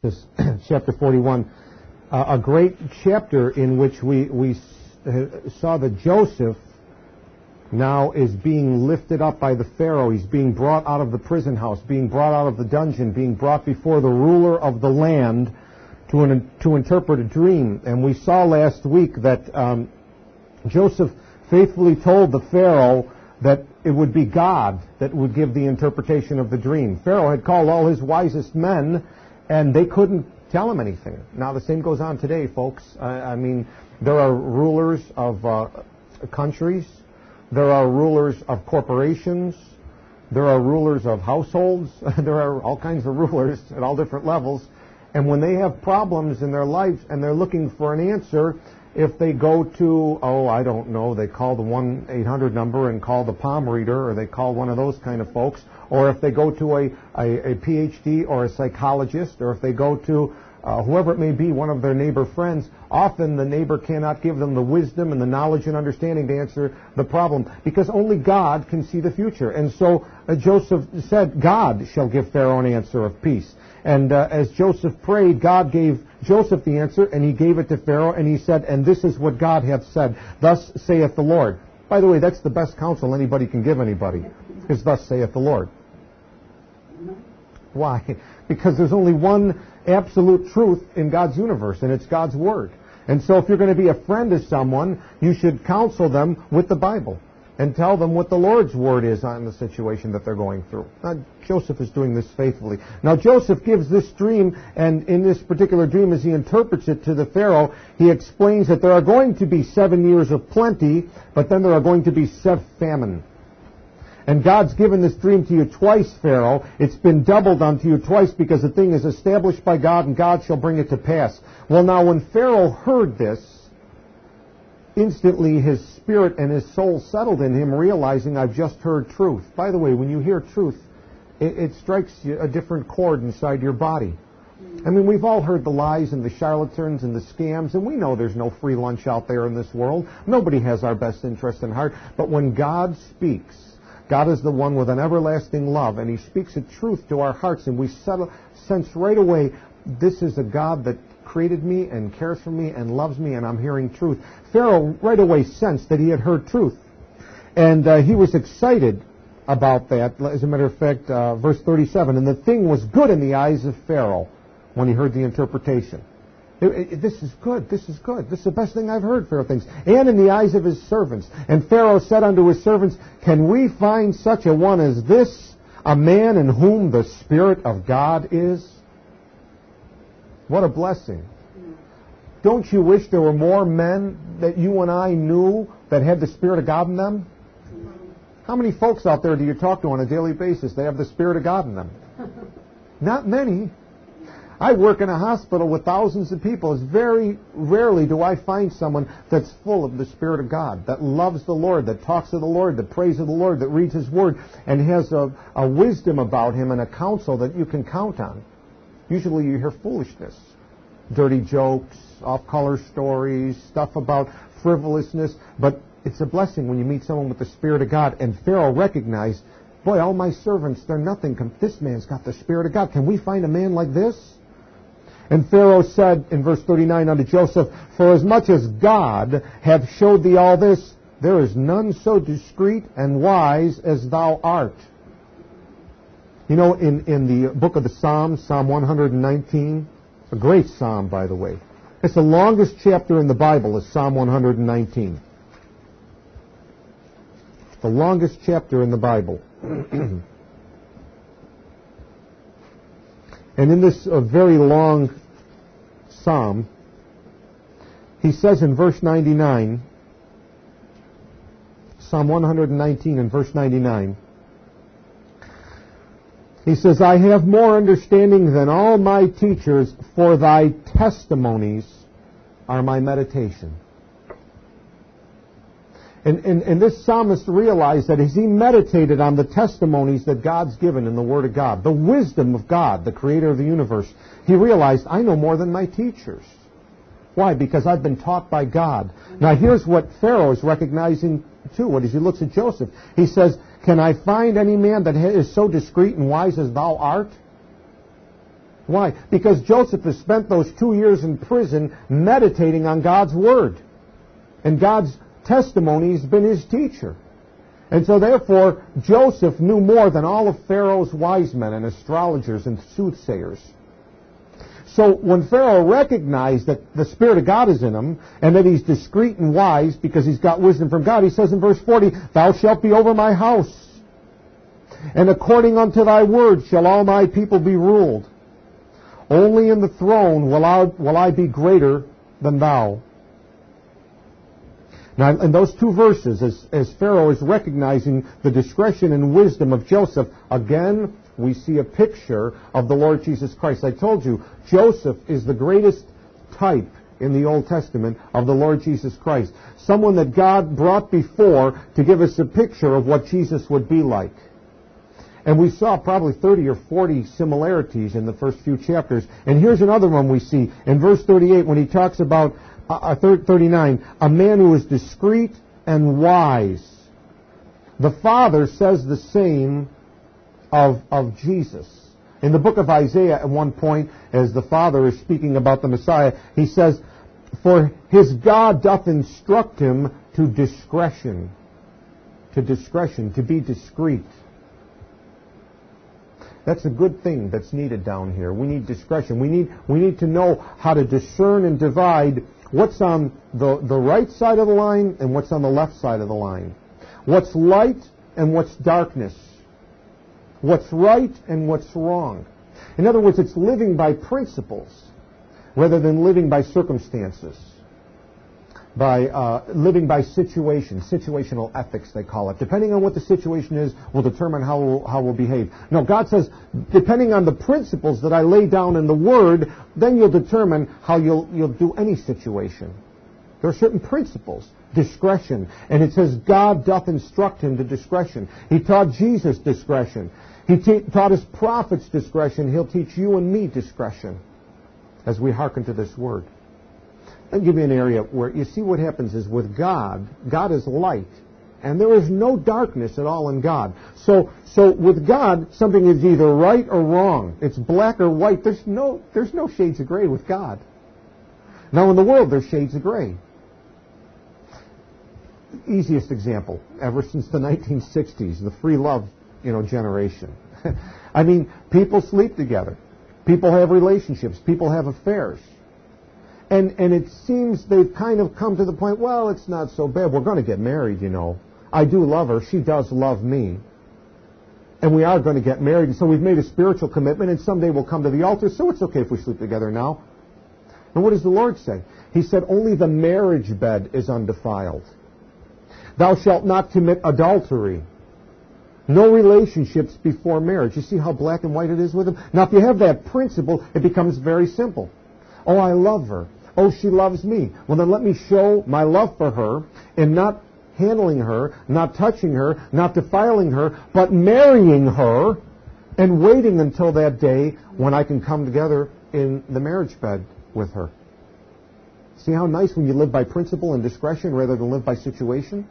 This chapter 41, a great chapter in which we saw that Joseph now is being lifted up by the Pharaoh. He's being brought out of the prison house, being brought out of the dungeon, being brought before the ruler of the land to interpret a dream. And we saw last week that Joseph faithfully told the Pharaoh that it would be God that would give the interpretation of the dream. Pharaoh had called all his wisest men, and they couldn't tell him anything. Now, the same goes on today, folks. I mean, there are rulers of countries. There are rulers of corporations. There are rulers of households. There are all kinds of rulers at all different levels. And when they have problems in their lives and they're looking for an answer, if they go to, I don't know, they call the 1-800 number and call the palm reader, or they call one of those kind of folks, or if they go to a PhD or a psychologist, or if they go to whoever it may be, one of their neighbor friends, often the neighbor cannot give them the wisdom and the knowledge and understanding to answer the problem, because only God can see the future. And so Joseph said, God shall give Pharaoh an answer of peace. And as Joseph prayed, God gave Joseph the answer, and he gave it to Pharaoh, and he said, and this is what God hath said, thus saith the Lord. By the way, that's the best counsel anybody can give anybody, is thus saith the Lord. Why? Because there's only one absolute truth in God's universe, and it's God's Word. And so if you're going to be a friend to someone, you should counsel them with the Bible and tell them what the Lord's Word is on the situation that they're going through. Now, Joseph is doing this faithfully. Now, Joseph gives this dream, and in this particular dream, as he interprets it to the Pharaoh, he explains that there are going to be 7 years of plenty, but then there are going to be 7 famine. And God's given this dream to you twice, Pharaoh. It's been doubled unto you twice, because the thing is established by God, and God shall bring it to pass. Well, now, when Pharaoh heard this, instantly his spirit and his soul settled in him, realizing, I've just heard truth. By the way, when you hear truth, it strikes a different chord inside your body. I mean, we've all heard the lies and the charlatans and the scams, and we know there's no free lunch out there in this world. Nobody has our best interest in heart. But when God speaks, God is the one with an everlasting love, and he speaks a truth to our hearts, and we sense right away, this is a God that created me and cares for me and loves me, and I'm hearing truth. Pharaoh right away sensed that he had heard truth, and he was excited about that. As a matter of fact, verse 37, and the thing was good in the eyes of Pharaoh when he heard the interpretation. This is good, this is good. This is the best thing I've heard, Pharaoh thinks. And in the eyes of his servants. And Pharaoh said unto his servants, can we find such a one as this, a man in whom the Spirit of God is? What a blessing. Don't you wish there were more men that you and I knew that had the Spirit of God in them? How many folks out there do you talk to on a daily basis that have the Spirit of God in them? Not many. I work in a hospital with thousands of people. It's very rarely do I find someone that's full of the Spirit of God, that loves the Lord, that talks to the Lord, that prays to the Lord, that reads His Word, and has a wisdom about Him and a counsel that you can count on. Usually you hear foolishness, dirty jokes, off-color stories, stuff about frivolousness, but it's a blessing when you meet someone with the Spirit of God. And Pharaoh recognized, boy, all my servants, they're nothing. This man's got the Spirit of God. Can we find a man like this? And Pharaoh said in verse 39 unto Joseph, for as much as God hath showed thee all this, there is none so discreet and wise as thou art. You know, in the book of the Psalms, Psalm 119, a great psalm, by the way. It's the longest chapter in the Bible, is Psalm 119. The longest chapter in the Bible. And in this very long psalm, he says in verse 99, Psalm 119 and verse 99, he says, I have more understanding than all my teachers, for thy testimonies are my meditation. And this psalmist realized that as he meditated on the testimonies that God's given in the Word of God, the wisdom of God, the Creator of the universe, he realized, I know more than my teachers. Why? Because I've been taught by God. Now here's what Pharaoh is recognizing too, as he looks at Joseph. He says, can I find any man that is so discreet and wise as thou art? Why? Because Joseph has spent those 2 years in prison meditating on God's Word. And God's testimony has been his teacher. And so therefore, Joseph knew more than all of Pharaoh's wise men and astrologers and soothsayers. So when Pharaoh recognized that the Spirit of God is in him, and that he's discreet and wise because he's got wisdom from God, he says in verse 40, "Thou shalt be over my house, and according unto thy word shall all my people be ruled. Only in the throne will I be greater than thou." Now, in those two verses, as Pharaoh is recognizing the discretion and wisdom of Joseph, again, we see a picture of the Lord Jesus Christ. I told you, Joseph is the greatest type in the Old Testament of the Lord Jesus Christ. Someone that God brought before to give us a picture of what Jesus would be like. And we saw probably 30 or 40 similarities in the first few chapters. And here's another one we see in verse 38 when he talks about 39, a man who is discreet and wise. The Father says the same of Jesus. In the book of Isaiah, at one point, as the Father is speaking about the Messiah, he says, "For his God doth instruct him to discretion." To discretion, to be discreet. That's a good thing that's needed down here. We need discretion. We need to know how to discern and divide what's on the right side of the line and what's on the left side of the line. What's light and what's darkness. What's right and what's wrong. In other words, it's living by principles rather than living by circumstances. By living by situations, situational ethics they call it. Depending on what the situation is will determine how we'll behave. No, God says, depending on the principles that I lay down in the Word, then you'll determine how you'll do any situation. There are certain principles. Discretion. And it says God doth instruct him to discretion. He taught Jesus discretion. He taught his prophets discretion. He'll teach you and me discretion as we hearken to this Word. I'll give you an area where you see what happens is with God, God is light. And there is no darkness at all in God. So with God, something is either right or wrong. It's black or white. There's no shades of gray with God. Now in the world, there's shades of gray. Easiest example, ever since the 1960s, the free love, generation. I mean, people sleep together. People have relationships. People have affairs. And it seems they've kind of come to the point, well, it's not so bad. We're going to get married, I do love her. She does love me. And we are going to get married. And so we've made a spiritual commitment, and someday we'll come to the altar, so it's okay if we sleep together now. And what does the Lord say? He said, only the marriage bed is undefiled. Thou shalt not commit adultery. No relationships before marriage. You see how black and white it is with him? Now, if you have that principle, it becomes very simple. Oh, I love her. Oh, she loves me. Well, then let me show my love for her in not handling her, not touching her, not defiling her, but marrying her and waiting until that day when I can come together in the marriage bed with her. See how nice when you live by principle and discretion rather than live by situation?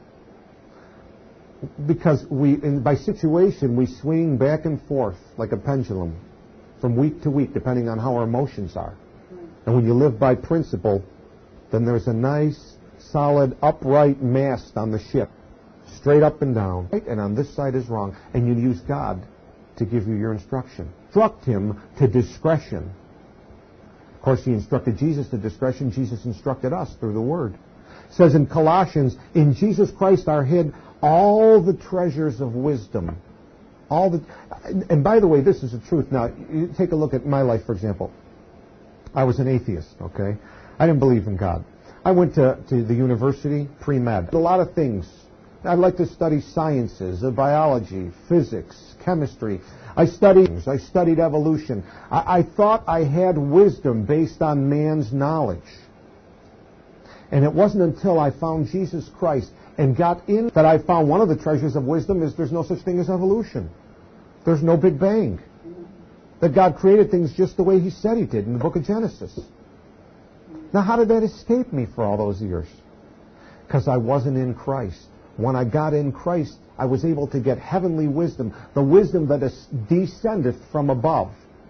Because by situation, we swing back and forth like a pendulum from week to week, depending on how our emotions are. And when you live by principle, then there's a nice, solid, upright mast on the ship, straight up and down. And on this side is wrong. And you use God to give you your instruction. Instruct him to discretion. Of course, he instructed Jesus to discretion. Jesus instructed us through the Word. It says in Colossians, in Jesus Christ are hid all the treasures of wisdom. And by the way, this is the truth. Now, you take a look at my life, for example. I was an atheist, okay? I didn't believe in God. I went to the university, pre-med. A lot of things. I'd like to study sciences, biology, physics, chemistry. I studied evolution. I thought I had wisdom based on man's knowledge. And it wasn't until I found Jesus Christ and got in that I found one of the treasures of wisdom is there's no such thing as evolution. There's no Big Bang. That God created things just the way He said He did in the book of Genesis. Now, how did that escape me for all those years? Because I wasn't in Christ. When I got in Christ, I was able to get heavenly wisdom, the wisdom that descendeth from above.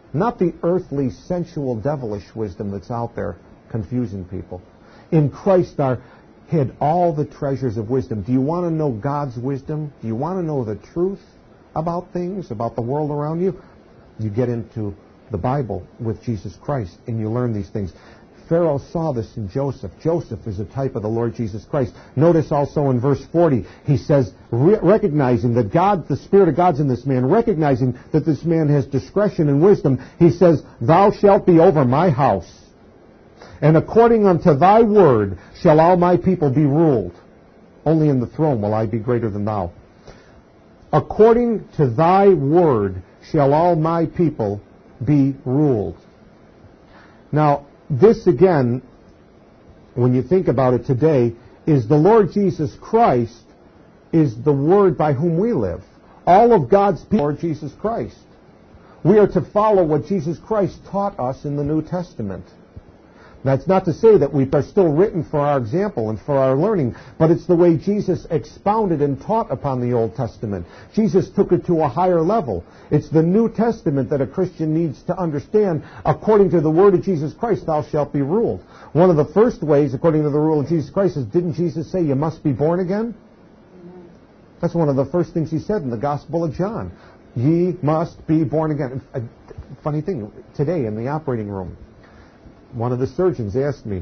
Not the earthly, sensual, devilish wisdom that's out there confusing people. In Christ are hid all the treasures of wisdom. Do you want to know God's wisdom? Do you want to know the truth about things, about the world around you? You get into the Bible with Jesus Christ and you learn these things. Pharaoh saw this in Joseph. Joseph is a type of the Lord Jesus Christ. Notice also in verse 40, he says, recognizing that God, the Spirit of God's in this man, recognizing that this man has discretion and wisdom, he says, "Thou shalt be over my house, and according unto thy word shall all my people be ruled. Only in the throne will I be greater than thou. According to thy word shall all my people be ruled." Now, this again, when you think about it today, is the Lord Jesus Christ is the word by whom we live. All of God's people, Lord Jesus Christ. We are to follow what Jesus Christ taught us in the New Testament. That's not to say that we are still written for our example and for our learning, but it's the way Jesus expounded and taught upon the Old Testament. Jesus took it to a higher level. It's the New Testament that a Christian needs to understand. According to the word of Jesus Christ, thou shalt be ruled. One of the first ways, according to the rule of Jesus Christ, is, didn't Jesus say you must be born again? That's one of the first things he said in the Gospel of John. Ye must be born again. A funny thing, today in the operating room, one of the surgeons asked me,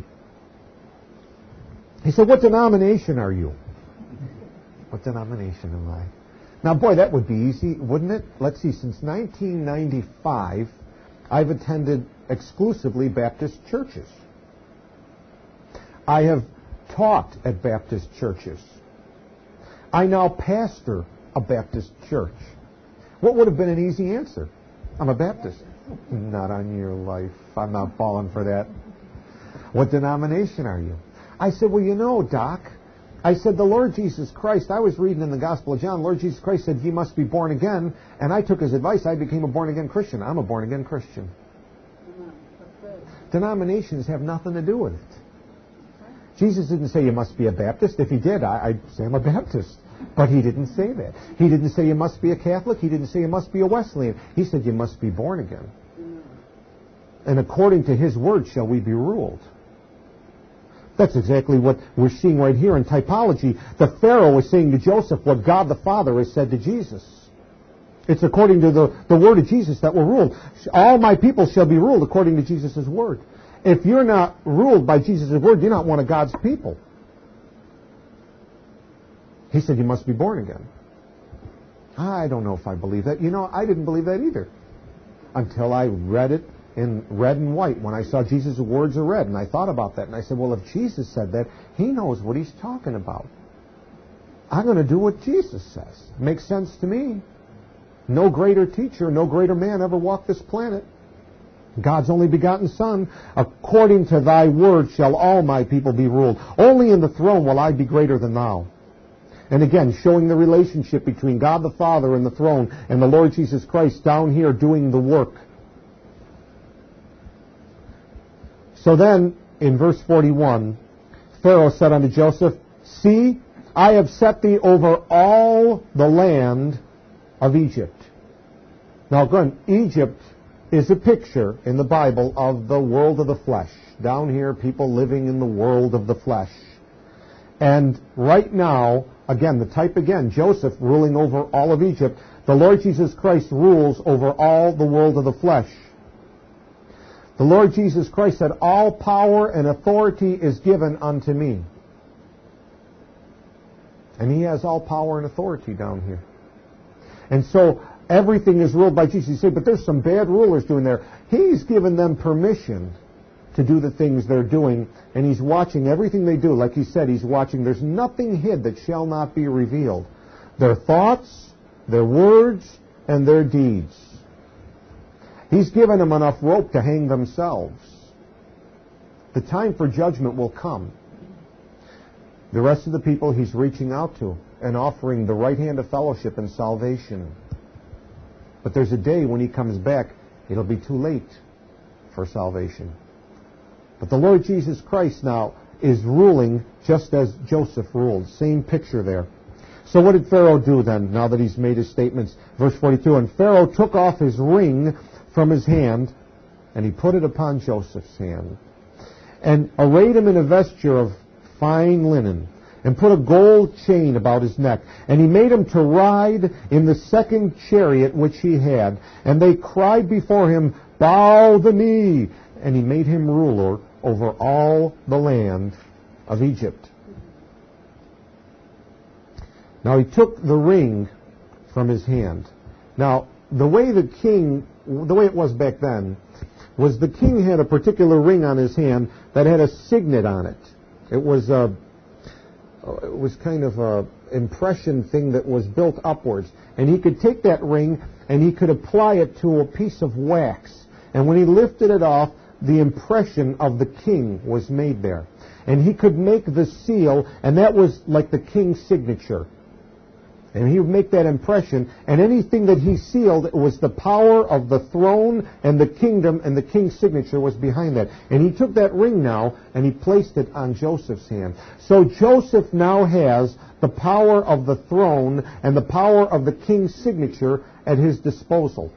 he said, "What denomination are you?" What denomination am I? Now, boy, that would be easy, wouldn't it? Let's see, since 1995, I've attended exclusively Baptist churches. I have taught at Baptist churches. I now pastor a Baptist church. What would have been an easy answer? I'm a Baptist. Not on your life. I'm not falling for that. What denomination are you? I said, "Well, you know, Doc," I said, "the Lord Jesus Christ," I was reading in the Gospel of John, Lord Jesus Christ said, "Ye must be born again." And I took his advice. I became a born-again Christian. I'm a born-again Christian. Denominations have nothing to do with it. Jesus didn't say you must be a Baptist. If he did, I'd say I'm a Baptist. But he didn't say that. He didn't say you must be a Catholic. He didn't say you must be a Wesleyan. He said you must be born again. And according to his word shall we be ruled. That's exactly what we're seeing right here in typology. The Pharaoh is saying to Joseph what God the Father has said to Jesus. It's according to the word of Jesus that we're ruled. All my people shall be ruled according to Jesus' word. If you're not ruled by Jesus' word, you're not one of God's people. He said you must be born again. I don't know if I believe that. You know, I didn't believe that either until I read it in red and white. When I saw Jesus' words are red, and I thought about that, and I said, well, if Jesus said that, he knows what he's talking about. I'm going to do what Jesus says. Makes sense to me. No greater teacher, no greater man ever walked this planet. God's only begotten Son. According to thy word shall all my people be ruled. Only in the throne will I be greater than thou. And again, showing the relationship between God the Father and the throne and the Lord Jesus Christ down here doing the work. So then, in verse 41, Pharaoh said unto Joseph, See, I have set thee over all the land of Egypt. Now again, Egypt is a picture in the Bible of the world of the flesh. Down here, people living in the world of the flesh. And right now, again, the type again, Joseph ruling over all of Egypt. The Lord Jesus Christ rules over all the world of the flesh. The Lord Jesus Christ said, all power and authority is given unto me. And he has all power and authority down here. And so everything is ruled by Jesus. You say, but there's some bad rulers doing there. He's given them permission to do the things they're doing, and he's watching everything they do. Like he said, he's watching. There's nothing hid that shall not be revealed. Their thoughts, their words, and their deeds. He's given them enough rope to hang themselves. The time for judgment will come. The rest of the people he's reaching out to and offering the right hand of fellowship and salvation. But there's a day when he comes back, it'll be too late for salvation. But the Lord Jesus Christ now is ruling just as Joseph ruled. Same picture there. So what did Pharaoh do then, now that he's made his statements? Verse 42, and Pharaoh took off his ring from his hand, and he put it upon Joseph's hand, and arrayed him in a vesture of fine linen, and put a gold chain about his neck. And he made him to ride in the second chariot which he had. And they cried before him, Bow the knee. And he made him ruler over all the land of Egypt. Now he took the ring from his hand. Now, the way it was back then, was the king had a particular ring on his hand that had a signet on it. It was kind of a impression thing that was built upwards. And he could take that ring and he could apply it to a piece of wax. And when he lifted it off, the impression of the king was made there. And he could make the seal, and that was like the king's signature. And he would make that impression, and anything that he sealed was the power of the throne and the kingdom, and the king's signature was behind that. And he took that ring now, and he placed it on Joseph's hand. So Joseph now has the power of the throne and the power of the king's signature at his disposal.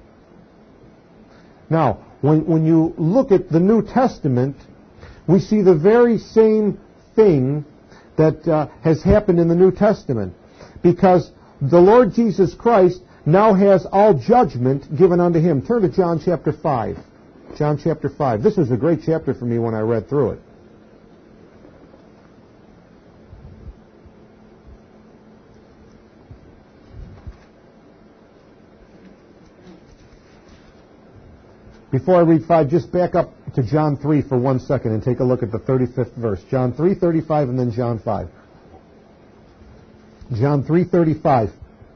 Now, when you look at the New Testament, we see the very same thing that has happened in the New Testament. Because the Lord Jesus Christ now has all judgment given unto him. Turn to John chapter 5. John chapter 5. This was a great chapter for me when I read through it. Before I read 5, just back up to John 3 for 1 second and take a look at the 35th verse. John 3:35 and then John 5. John 3:35.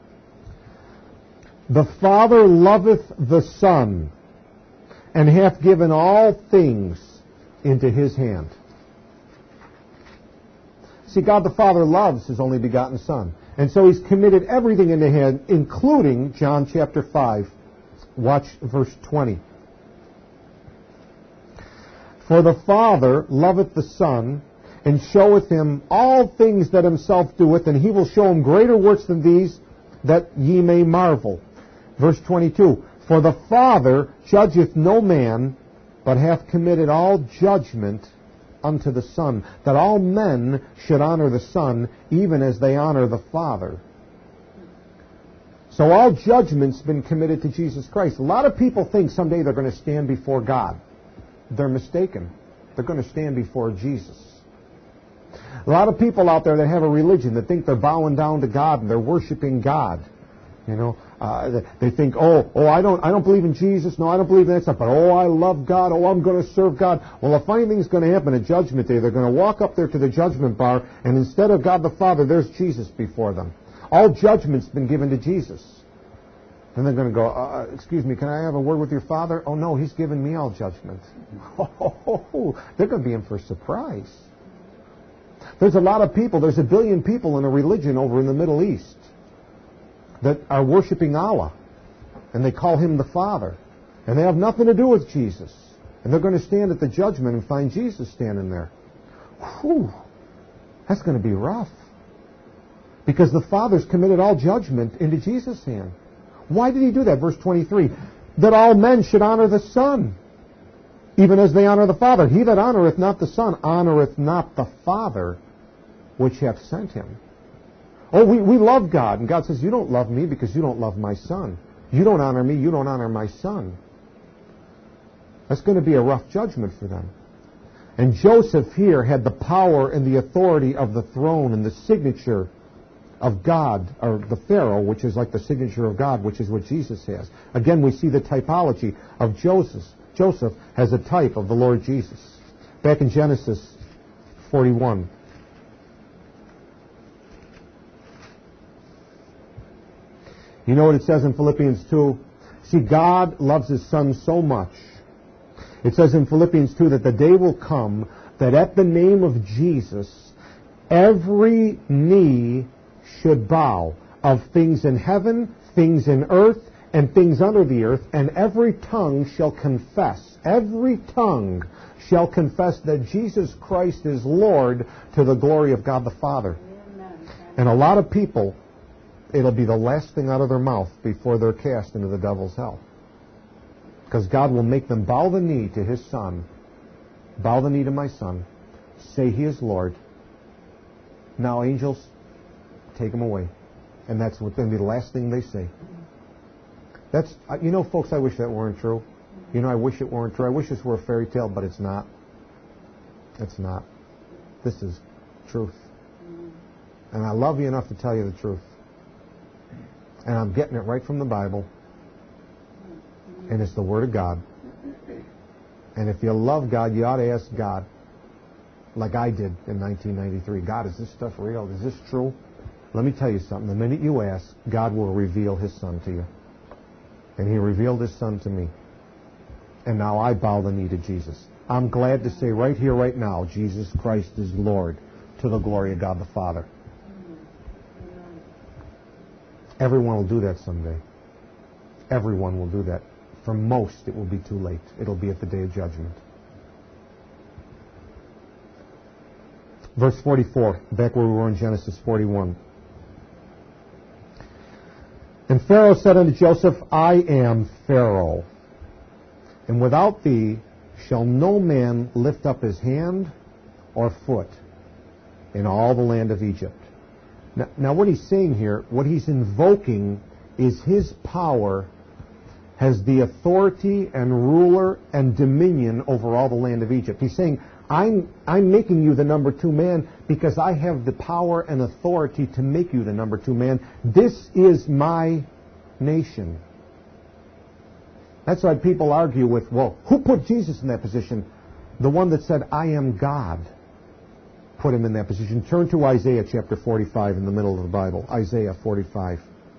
The Father loveth the Son, and hath given all things into his hand. See, God the Father loves his only begotten Son. And so he's committed everything into his hand, including John chapter 5. Watch verse 20. For the Father loveth the Son, and showeth him all things that himself doeth, and he will show him greater works than these, that ye may marvel. Verse 22, For the Father judgeth no man, but hath committed all judgment unto the Son, that all men should honor the Son, even as they honor the Father. So all judgment's been committed to Jesus Christ. A lot of people think someday they're going to stand before God. They're mistaken. They're going to stand before Jesus. A lot of people out there that have a religion that think they're bowing down to God and they're worshiping God. You know, they think, I don't believe in Jesus. No, I don't believe in that stuff. But I love God. I'm going to serve God. Well, a funny thing's going to happen at Judgment Day. They're going to walk up there to the judgment bar, and instead of God the Father, there's Jesus before them. All judgment's been given to Jesus. And they're going to go, excuse me, can I have a word with your Father? Oh, no, he's given me all judgment. They're going to be in for a surprise. There's a lot of people, there's 1 billion people in a religion over in the Middle East that are worshiping Allah. And they call him the Father. And they have nothing to do with Jesus. And they're going to stand at the judgment and find Jesus standing there. Whew, that's going to be rough. Because the Father's committed all judgment into Jesus' hand. Why did he do that? Verse 23, that all men should honor the Son, even as they honor the Father. He that honoreth not the Son honoreth not the Father which hath sent him. Oh, we love God. And God says, you don't love me because you don't love my Son. You don't honor me, you don't honor my Son. That's going to be a rough judgment for them. And Joseph here had the power and the authority of the throne and the signature of God, or the Pharaoh, which is like the signature of God, which is what Jesus has. Again, we see the typology of Joseph. Joseph has a type of the Lord Jesus. Back in Genesis 41. You know what it says in Philippians 2? See, God loves his Son so much. It says in Philippians 2 that the day will come that at the name of Jesus, every knee should bow, of things in heaven, things in earth, and things under the earth, and every tongue shall confess that Jesus Christ is Lord, to the glory of God the Father. Amen. And a lot of people, it'll be the last thing out of their mouth before they're cast into the devil's hell. Because God will make them bow the knee to His Son, bow the knee to my Son, say He is Lord. Now, angels, take Him away. And that's going to be the last thing they say. That's, folks, I wish that weren't true. I wish it weren't true. I wish this were a fairy tale, but it's not. It's not. This is truth. And I love you enough to tell you the truth. And I'm getting it right from the Bible. And it's the Word of God. And if you love God, you ought to ask God, like I did in 1993. God, is this stuff real? Is this true? Let me tell you something. The minute you ask, God will reveal His Son to you. And He revealed His Son to me. And now I bow the knee to Jesus. I'm glad to say right here, right now, Jesus Christ is Lord, to the glory of God the Father. Everyone will do that someday. Everyone will do that. For most, it will be too late. It'll be at the day of judgment. Verse 44, back where we were in Genesis 41. And Pharaoh said unto Joseph, I am Pharaoh, and without thee shall no man lift up his hand or foot in all the land of Egypt. Now what he's saying here, what he's invoking is his power has the authority and ruler and dominion over all the land of Egypt. He's saying, I'm making you the number 2 man because I have the power and authority to make you the number 2 man. This is my nation. That's why people argue with, well, who put Jesus in that position? The one that said, I am God, put him in that position. Turn to Isaiah chapter 45 in the middle of the Bible. Isaiah 45.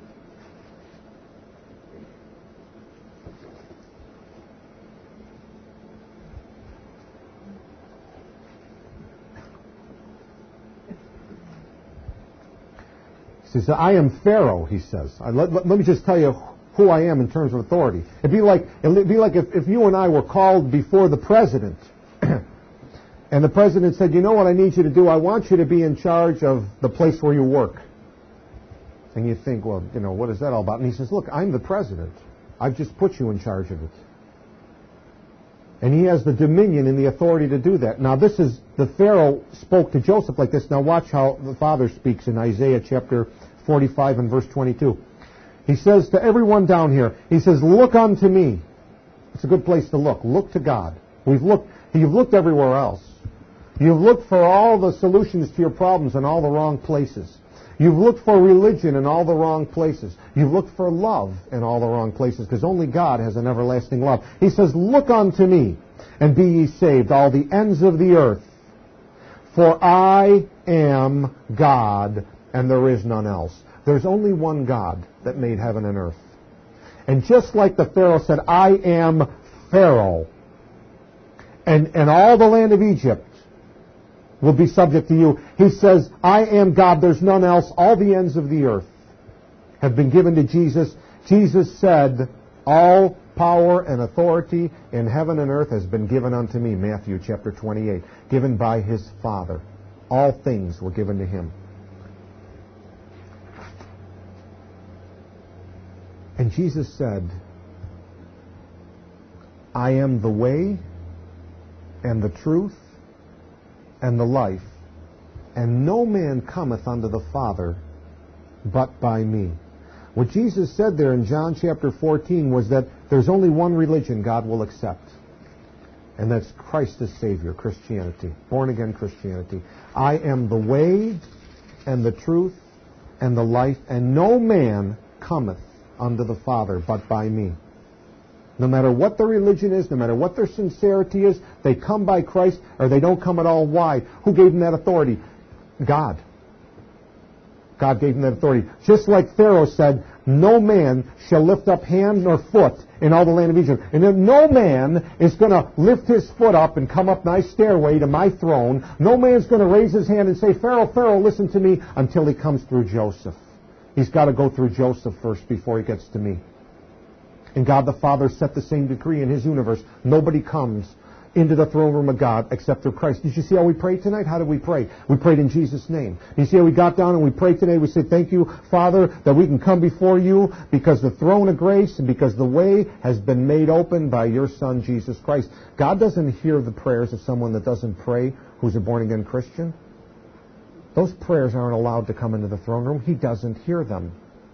He says, I am Pharaoh, he says. Let me just tell you who I am in terms of authority. It'd be like if you and I were called before the president, and the president said, you know what I need you to do? I want you to be in charge of the place where you work. And you think, well, what is that all about? And he says, look, I'm the president. I've just put you in charge of it. And he has the dominion and the authority to do that. Now this is, the Pharaoh spoke to Joseph like this. Now watch how the Father speaks in Isaiah chapter 45 and verse 22. He says to everyone down here, he says, look unto me. It's a good place to look. Look to God. You've looked everywhere else. You've looked for all the solutions to your problems in all the wrong places. You've looked for religion in all the wrong places. You've looked for love in all the wrong places, because only God has an everlasting love. He says, look unto me, and be ye saved, all the ends of the earth. For I am God, and there is none else. There's only one God that made heaven and earth. And just like the Pharaoh said, I am Pharaoh, and all the land of Egypt will be subject to you. He says, I am God, there's none else. All the ends of the earth have been given to Jesus. Jesus said, all power and authority in heaven and earth has been given unto me, Matthew chapter 28, given by his Father. All things were given to him. And Jesus said, I am the way and the truth and the life, and no man cometh unto the Father but by me. What Jesus said there in John chapter 14 was that there's only one religion God will accept, and that's Christ as Savior, Christianity, born-again Christianity. I am the way and the truth and the life, and no man cometh unto the Father but by me. No matter what their religion is, no matter what their sincerity is, they come by Christ or they don't come at all. Why? Who gave them that authority? God. God gave them that authority. Just like Pharaoh said, no man shall lift up hand nor foot in all the land of Egypt. And then no man is going to lift his foot up and come up my stairway to my throne. No man's going to raise his hand and say, Pharaoh, Pharaoh, listen to me, until he comes through Joseph. He's got to go through Joseph first before he gets to me. And God the Father set the same decree in his universe. Nobody comes into the throne room of God except through Christ. Did you see how we prayed tonight? How did we pray? We prayed in Jesus' name. You see how we got down and we prayed today? We said, thank you, Father, that we can come before you because the throne of grace and because the way has been made open by your Son, Jesus Christ. God doesn't hear the prayers of someone that doesn't pray who's a born-again Christian. Those prayers aren't allowed to come into the throne room. He doesn't hear them.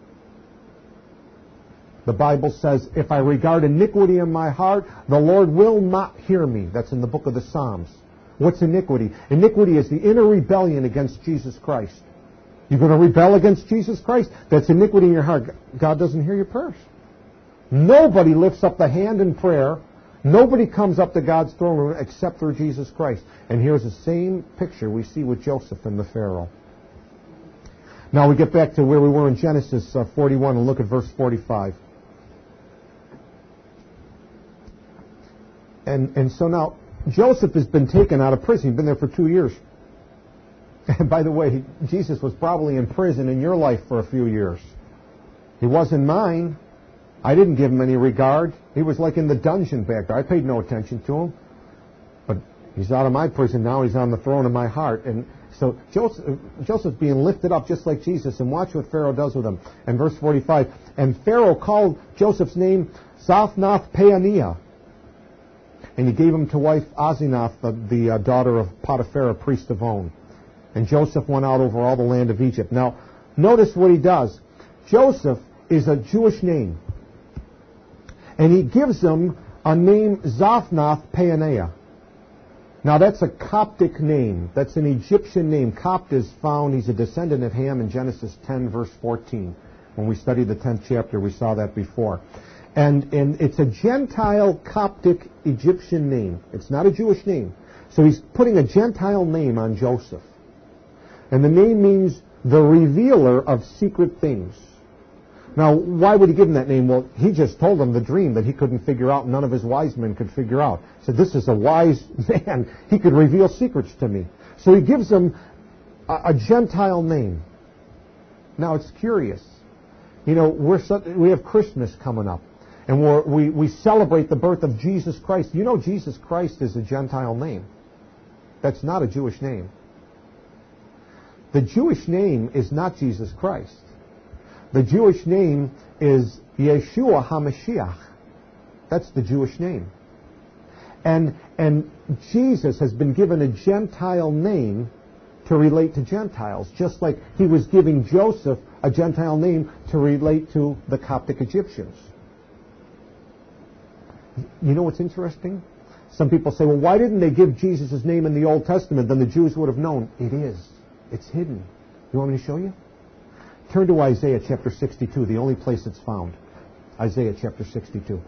The Bible says, if I regard iniquity in my heart, the Lord will not hear me. That's in the book of the Psalms. What's iniquity? Iniquity is the inner rebellion against Jesus Christ. You're going to rebel against Jesus Christ? That's iniquity in your heart. God doesn't hear your prayers. Nobody lifts up the hand in prayer. Nobody comes up to God's throne room except through Jesus Christ. And here's the same picture we see with Joseph and the Pharaoh. Now we get back to where we were in Genesis 41 and look at verse 45. And so now, Joseph has been taken out of prison. He's been there for 2 years. And by the way, Jesus was probably in prison in your life for a few years. He was in mine. I didn't give him any regard. He was like in the dungeon back there. I paid no attention to him. But he's out of my prison now. He's on the throne of my heart. And so Joseph's being lifted up just like Jesus. And watch what Pharaoh does with him. And verse 45, and Pharaoh called Joseph's name Zaphnath-Paaneah. And he gave him to wife Asenath, the daughter of Potiphar, priest of On. And Joseph went out over all the land of Egypt. Now, notice what he does. Joseph is a Jewish name. And he gives him a name, Zaphnath-Paaneah. Now, that's a Coptic name. That's an Egyptian name. Copt is found, he's a descendant of Ham in Genesis 10, verse 14. When we studied the 10th chapter, we saw that before. And it's a Gentile Coptic Egyptian name. It's not a Jewish name. So he's putting a Gentile name on Joseph. And the name means the revealer of secret things. Now, why would he give him that name? Well, he just told him the dream that he couldn't figure out, none of his wise men could figure out. He said, this is a wise man. He could reveal secrets to me. So he gives him a Gentile name. Now, it's curious. You know, we have Christmas coming up. And we celebrate the birth of Jesus Christ. You know Jesus Christ is a Gentile name. That's not a Jewish name. The Jewish name is not Jesus Christ. The Jewish name is Yeshua HaMashiach. That's the Jewish name. And Jesus has been given a Gentile name to relate to Gentiles, just like he was giving Joseph a Gentile name to relate to the Coptic Egyptians. You know what's interesting? Some people say, well, why didn't they give Jesus' name in the Old Testament? Then the Jews would have known. It is. It's hidden. You want me to show you? Turn to Isaiah chapter 62, the only place it's found. Isaiah chapter 62.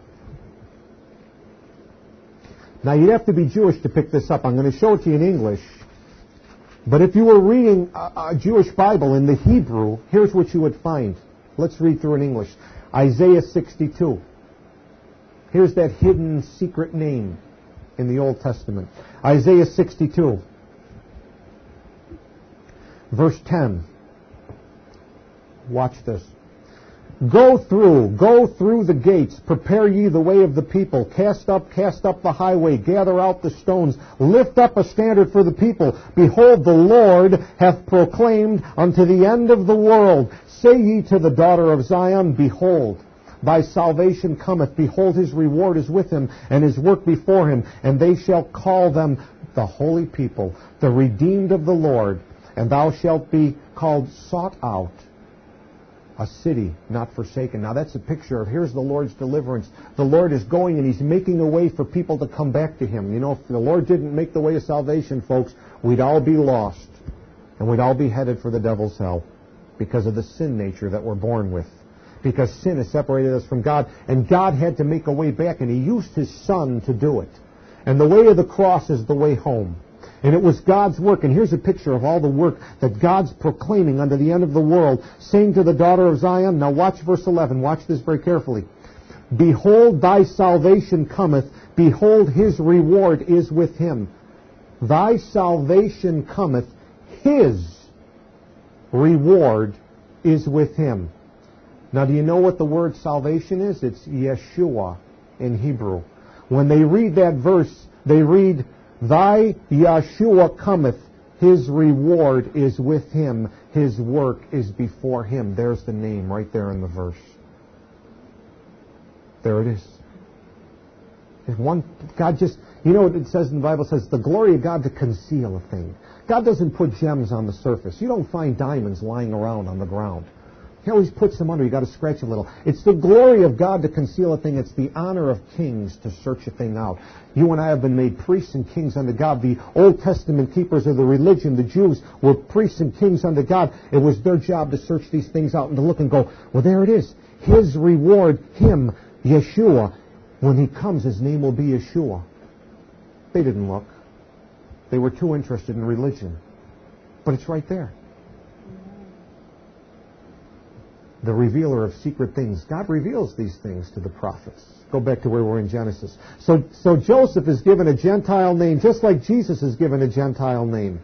Now, you'd have to be Jewish to pick this up. I'm going to show it to you in English. But if you were reading a Jewish Bible in the Hebrew, here's what you would find. Let's read through in English. Isaiah 62. Here's that hidden secret name in the Old Testament. Isaiah 62, verse 10. Watch this. Go through the gates, prepare ye the way of the people, cast up the highway, gather out the stones, lift up a standard for the people. Behold, the Lord hath proclaimed unto the end of the world. Say ye to the daughter of Zion, behold, thy salvation cometh. Behold, his reward is with him, and his work before him. And they shall call them the holy people, the redeemed of the Lord. And thou shalt be called sought out, a city not forsaken. Now that's a picture of, here's the Lord's deliverance. The Lord is going and he's making a way for people to come back to him. You know, if the Lord didn't make the way of salvation, folks, we'd all be lost. And we'd all be headed for the devil's hell because of the sin nature that we're born with. Because sin has separated us from God, and God had to make a way back, and he used his Son to do it. And the way of the cross is the way home. And it was God's work, and here's a picture of all the work that God's proclaiming unto the end of the world, saying to the daughter of Zion, now watch verse 11, watch this very carefully. Behold, thy salvation cometh, behold, his reward is with him. Thy salvation cometh, his reward is with him. Now, do you know what the word salvation is? It's Yeshua in Hebrew. When they read that verse, They read, Thy Yeshua cometh, His reward is with Him, His work is before Him. There's the name right there in the verse. There it is. God just, you know what it says in the Bible? It says, the glory of God to conceal a thing. God doesn't put gems on the surface. You don't find diamonds lying around on the ground. He always puts them under. You've got to scratch a little. It's the glory of God to conceal a thing. It's the honor of kings to search a thing out. You and I have been made priests and kings unto God. The Old Testament keepers of the religion, the Jews, were priests and kings unto God. It was their job to search these things out and to look and go, well, there it is. His reward, Him, Yeshua. When He comes, His name will be Yeshua. They didn't look. They were too interested in religion. But it's right there. The revealer of secret things. God reveals these things to the prophets. Go back to where we're in Genesis. So Joseph is given a Gentile name, just like Jesus is given a Gentile name.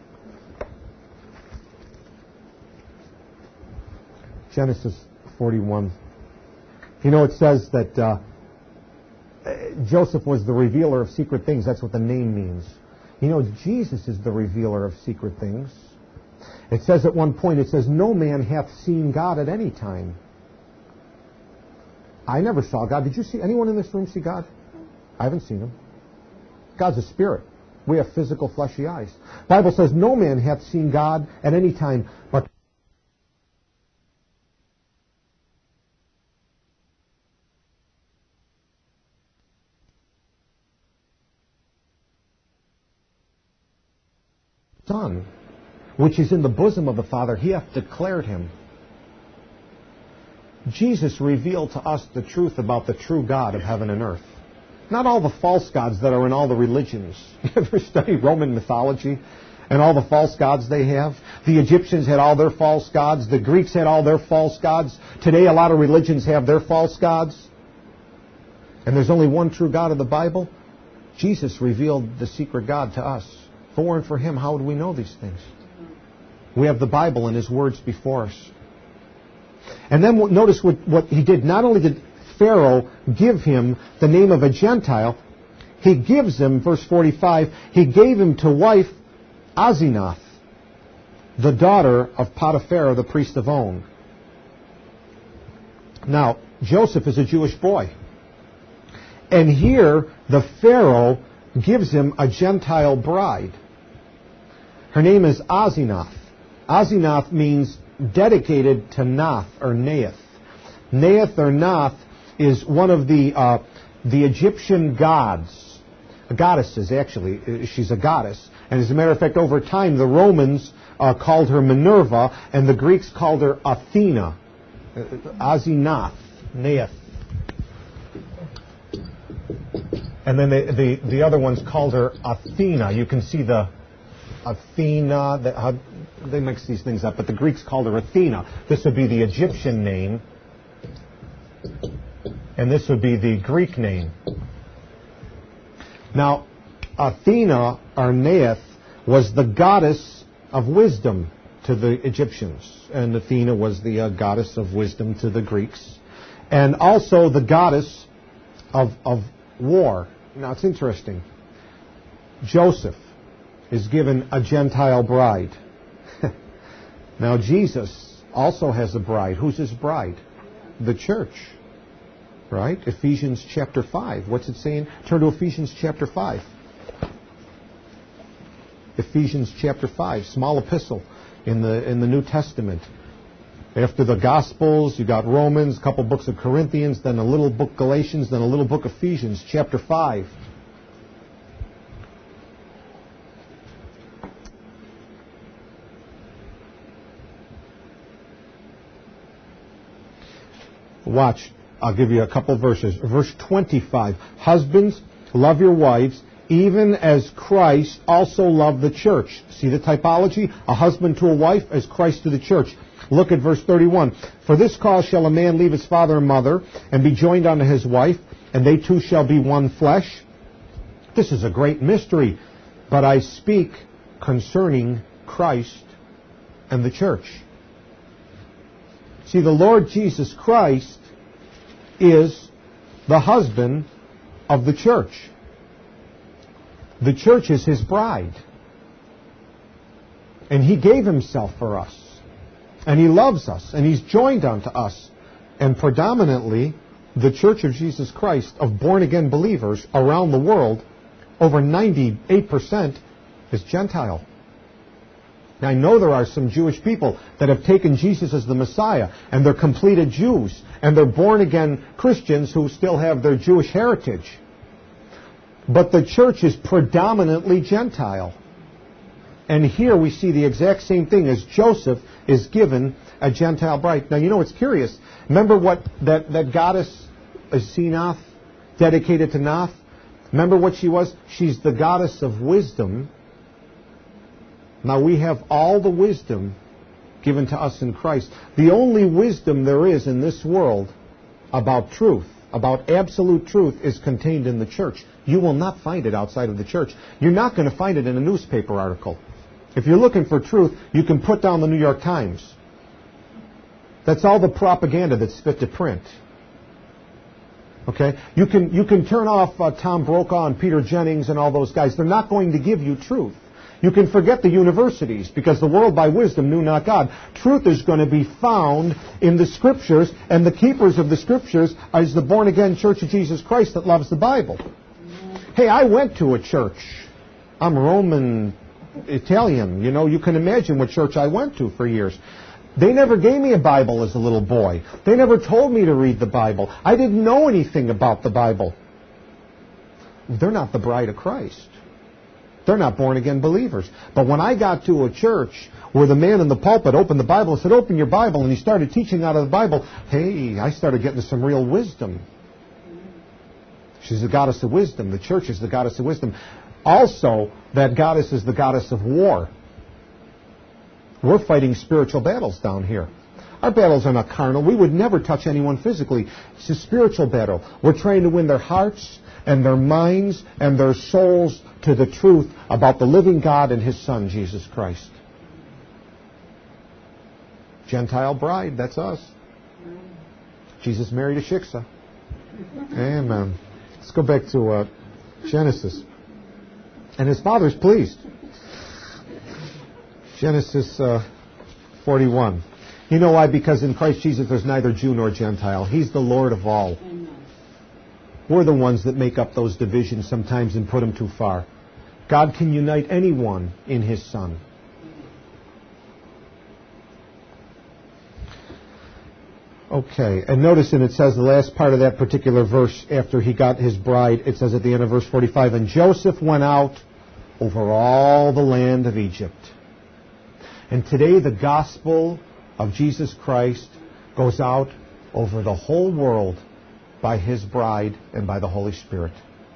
Genesis 41. You know, it says that Joseph was the revealer of secret things. That's what the name means. You know, Jesus is the revealer of secret things. It says at one point, it says, no man hath seen God at any time. I never saw God. Did you see anyone in this room see God? I haven't seen Him. God's a spirit. We have physical fleshy eyes. The Bible says, no man hath seen God at any time, but Son, which is in the bosom of the Father, He hath declared Him. Jesus revealed to us the truth about the true God of heaven and earth. Not all the false gods that are in all the religions. You ever study Roman mythology and all the false gods they have? The Egyptians had all their false gods. The Greeks had all their false gods. Today a lot of religions have their false gods. And there's only one true God of the Bible. Jesus revealed the secret God to us. If it weren't for Him, how would we know these things? We have the Bible and His words before us. And then notice what He did. Not only did Pharaoh give him the name of a Gentile, he gives him, verse 45, he gave him to wife Asenath, the daughter of Potiphar, the priest of On. Now, Joseph is a Jewish boy. And here, the Pharaoh gives him a Gentile bride. Her name is Asenath. Asenath means dedicated to Nath or Neith. Neith or Nath is one of the Egyptian goddesses, actually. She's a goddess. And as a matter of fact, over time, the Romans called her Minerva, and the Greeks called her Athena. Asenath, Neith. And then the other ones called her Athena. You can see the Athena. They mix these things up, but the Greeks called her Athena. This would be the Egyptian name, and this would be the Greek name. Now, Athena, or Neith, was the goddess of wisdom to the Egyptians, and Athena was the goddess of wisdom to the Greeks, and also the goddess of war. Now, it's interesting. Joseph is given a Gentile bride. Now, Jesus also has a bride. Who's His bride? The church. Right? Ephesians chapter 5. What's it saying? Turn to Ephesians chapter 5. Ephesians chapter 5, small epistle in the New Testament. After the Gospels, you got Romans, a couple books of Corinthians, then a little book Galatians, then a little book Ephesians, chapter 5. Watch, I'll give you a couple verses. Verse 25. Husbands, love your wives, even as Christ also loved the church. See the typology? A husband to a wife as Christ to the church. Look at verse 31. For this cause shall a man leave his father and mother, and be joined unto his wife, and they two shall be one flesh. This is a great mystery, but I speak concerning Christ and the church. See, the Lord Jesus Christ is the husband of the church. The church is His bride. And He gave Himself for us. And He loves us. And He's joined unto us. And predominantly, the Church of Jesus Christ, of born-again believers around the world, over 98% is Gentile. Now, I know there are some Jewish people that have taken Jesus as the Messiah, and they're completed Jews, and they're born-again Christians who still have their Jewish heritage. But the church is predominantly Gentile. And here we see the exact same thing as Joseph is given a Gentile bride. Now, you know, it's curious. Remember what that goddess Asenath, dedicated to Noth? Remember what she was? She's the goddess of wisdom. Now, we have all the wisdom given to us in Christ. The only wisdom there is in this world about truth, about absolute truth, is contained in the church. You will not find it outside of the church. You're not going to find it in a newspaper article. If you're looking for truth, you can put down the New York Times. That's all the propaganda that's fit to print. Okay? You can turn off Tom Brokaw and Peter Jennings and all those guys. They're not going to give you truth. You can forget the universities, because the world by wisdom knew not God. Truth is going to be found in the Scriptures, and the keepers of the Scriptures is the born-again Church of Jesus Christ that loves the Bible. Hey, I went to a church. I'm Roman Italian. You know, you can imagine what church I went to for years. They never gave me a Bible as a little boy. They never told me to read the Bible. I didn't know anything about the Bible. They're not the bride of Christ. They're not born-again believers. But when I got to a church where the man in the pulpit opened the Bible and said, "Open your Bible," and he started teaching out of the Bible, hey, I started getting some real wisdom. She's the goddess of wisdom. The church is the goddess of wisdom. Also, that goddess is the goddess of war. We're fighting spiritual battles down here. Our battles are not carnal. We would never touch anyone physically. It's a spiritual battle. We're trying to win their hearts and their minds and their souls to the truth about the living God and His Son, Jesus Christ. Gentile bride, that's us. Jesus married a shiksa. Amen. Let's go back to Genesis. And his father's pleased. Genesis 41. You know why? Because in Christ Jesus there's neither Jew nor Gentile. He's the Lord of all. We're the ones that make up those divisions sometimes and put them too far. God can unite anyone in His Son. Okay, and notice, and it says the last part of that particular verse, after he got his bride, it says at the end of verse 45, "And Joseph went out over all the land of Egypt." And today the gospel of Jesus Christ goes out over the whole world by His bride and by the Holy Spirit.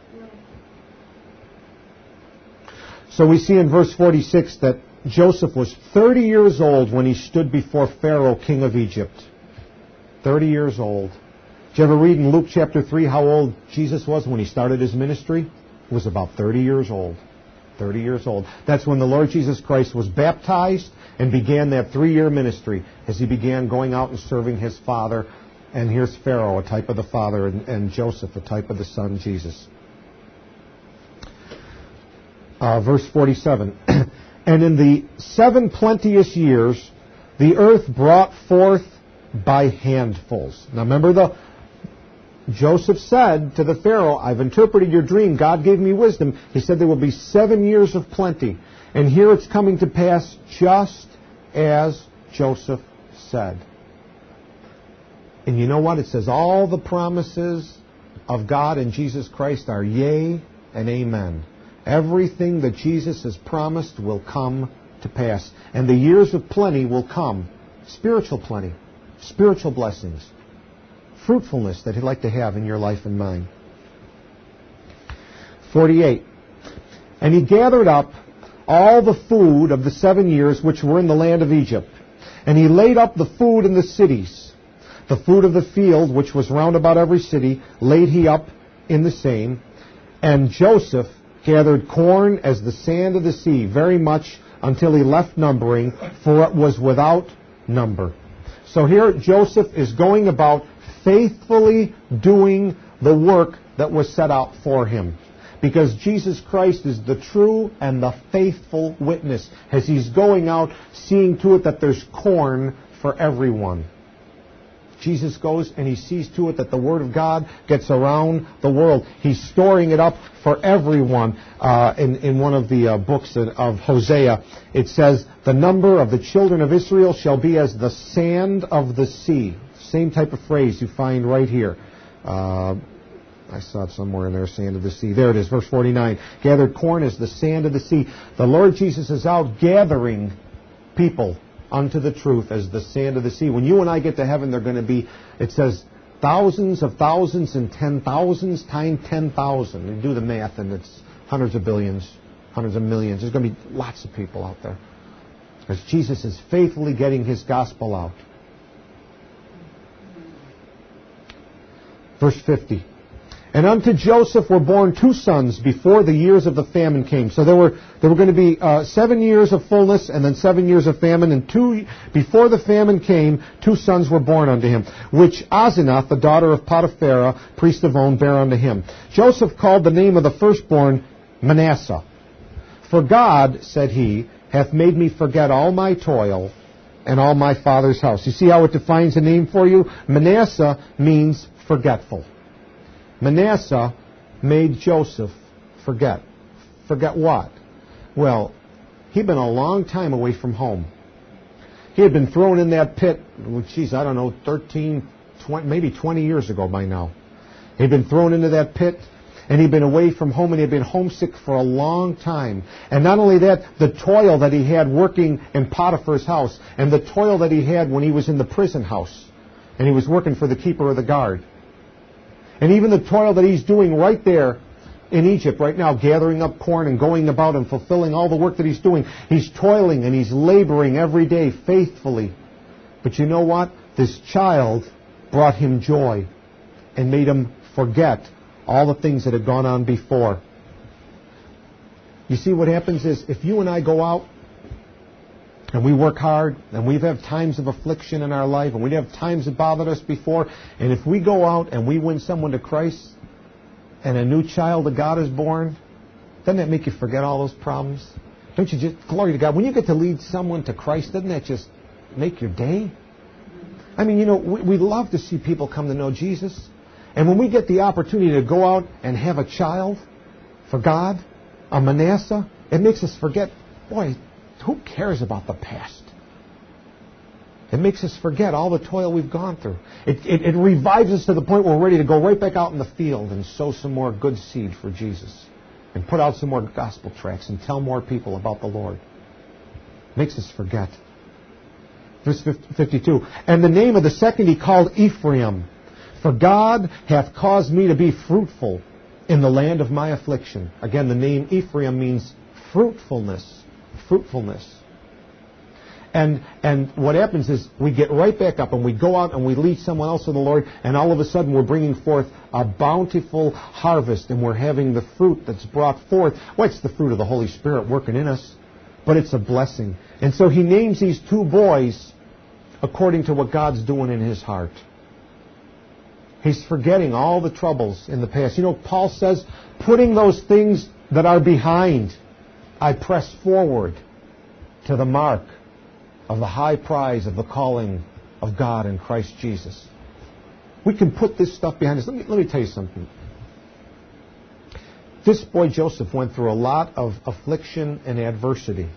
So we see in verse 46 that Joseph was 30 years old when he stood before Pharaoh, king of Egypt. 30 years old. Did you ever read in Luke chapter 3 how old Jesus was when He started His ministry? He was about 30 years old. 30 years old. That's when the Lord Jesus Christ was baptized and began that 3-year ministry as He began going out and serving His Father. And here's Pharaoh, a type of the Father, and Joseph, a type of the Son, Jesus. Verse 47. "And in the 7 plenteous years, the earth brought forth by handfuls." Now remember, Joseph said to the Pharaoh, "I've interpreted your dream. God gave me wisdom." He said there will be 7 years of plenty. And here it's coming to pass just as Joseph said. And you know what? It says all the promises of God in Jesus Christ are yea and amen. Everything that Jesus has promised will come to pass. And the years of plenty will come. Spiritual plenty. Spiritual blessings. Fruitfulness that He'd like to have in your life and mine. 48. "And he gathered up all the food of the 7 years which were in the land of Egypt. And he laid up the food in the cities. The food of the field, which was round about every city, laid he up in the same. And Joseph gathered corn as the sand of the sea, very much until he left numbering, for it was without number." So here Joseph is going about faithfully doing the work that was set out for him. because Jesus Christ is the true and the faithful witness as He's going out seeing to it that there's corn for everyone. Jesus goes and He sees to it that the Word of God gets around the world. He's storing it up for everyone. In one of the books of Hosea, it says, the number of the children of Israel shall be as the sand of the sea. Same type of phrase you find right here. I saw it somewhere in there, sand of the sea. There it is, verse 49. Gathered corn as the sand of the sea. The Lord Jesus is out gathering people unto the truth as the sand of the sea. When you and I get to heaven, they're going to be, it says, thousands of thousands and 10,000s times 10,000. You do the math, and it's hundreds of billions, hundreds of millions. There's going to be lots of people out there. As Jesus is faithfully getting His gospel out. Verse 50. And unto Joseph were born 2 sons before the years of the famine came. So there were going to be 7 years of fullness and then 7 years of famine. And before the famine came, 2 sons were born unto him, which Asenath, the daughter of Potipharah, priest of On, bare unto him. Joseph called the name of the firstborn Manasseh. For God, said he, hath made me forget all my toil and all my father's house. You see how it defines a name for you? Manasseh means forgetful. Manasseh made Joseph forget. Forget what? Well, he'd been a long time away from home. He had been thrown in that pit, I don't know, 13, 20, maybe 20 years ago by now. He'd been thrown into that pit, and he'd been away from home, and he'd been homesick for a long time. And not only that, the toil that he had working in Potiphar's house, and the toil that he had when he was in the prison house, and he was working for the keeper of the guard. And even the toil that he's doing right there in Egypt right now, gathering up corn and going about and fulfilling all the work that he's doing. He's toiling and he's laboring every day faithfully. But you know what? This child brought him joy and made him forget all the things that had gone on before. You see, what happens is if you and I go out and we work hard, and we've had times of affliction in our life, and we have times that bothered us before, and if we go out and we win someone to Christ, and a new child of God is born, doesn't that make you forget all those problems? Don't you just, glory to God, when you get to lead someone to Christ, doesn't that just make your day? I mean, you know, we love to see people come to know Jesus, and when we get the opportunity to go out and have a child for God, a Manasseh, it makes us forget, boy, who cares about the past? It makes us forget all the toil we've gone through. It revives us to the point where we're ready to go right back out in the field and sow some more good seed for Jesus. And put out some more gospel tracts and tell more people about the Lord. It makes us forget. Verse 52. And the name of the second he called Ephraim. For God hath caused me to be fruitful in the land of my affliction. Again, the name Ephraim means fruitfulness. Fruitfulness. And what happens is we get right back up and we go out and we lead someone else to the Lord, and all of a sudden we're bringing forth a bountiful harvest, and we're having the fruit that's brought forth. Well, it's the fruit of the Holy Spirit working in us, but it's a blessing. And so he names these 2 boys according to what God's doing in his heart. He's forgetting all the troubles in the past. You know, Paul says, putting those things that are behind, I press forward to the mark of the high prize of the calling of God in Christ Jesus. We can put this stuff behind us. Let me tell you something. This boy Joseph went through a lot of affliction and adversity.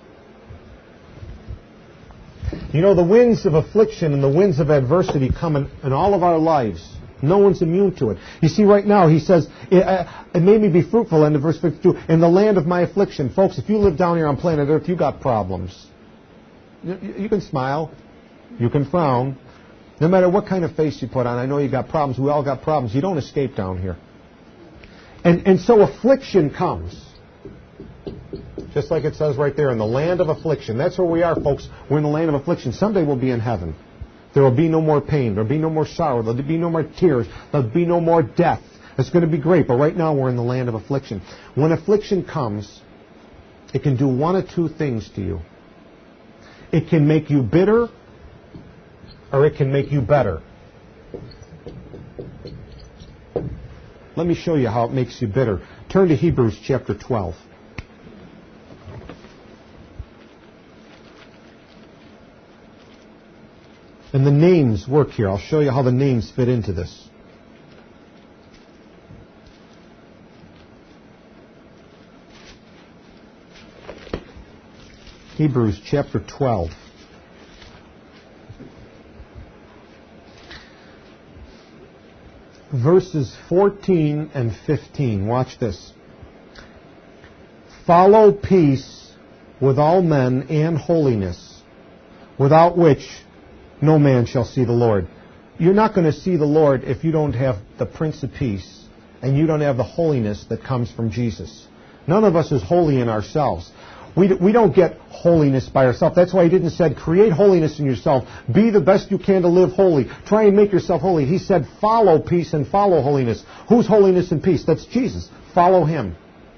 You know, the winds of affliction and the winds of adversity come in all of our lives. No one's immune to it. You see, right now, he says, it made me be fruitful, in verse 52, in the land of my affliction. Folks, if you live down here on planet Earth, you got problems. You can smile. You can frown. No matter what kind of face you put on, I know you got problems. We all got problems. You don't escape down here. And so affliction comes. Just like it says right there, in the land of affliction. That's where we are, folks. We're in the land of affliction. Someday we'll be in heaven. There will be no more pain. There will be no more sorrow. There will be no more tears. There will be no more death. It's going to be great. But right now we're in the land of affliction. When affliction comes, it can do one of 2 things to you. It can make you bitter, or it can make you better. Let me show you how it makes you bitter. Turn to Hebrews chapter 12. And the names work here. I'll show you how the names fit into this. Hebrews chapter 12. Verses 14 and 15. Watch this. Follow peace with all men and holiness, without which no man shall see the Lord. You're not going to see the Lord if you don't have the Prince of Peace and you don't have the holiness that comes from Jesus. None of us is holy in ourselves. We don't get holiness by ourselves. That's why he didn't say, create holiness in yourself. Be the best you can to live holy. Try and make yourself holy. He said, follow peace and follow holiness. Who's holiness and peace? That's Jesus. Follow him.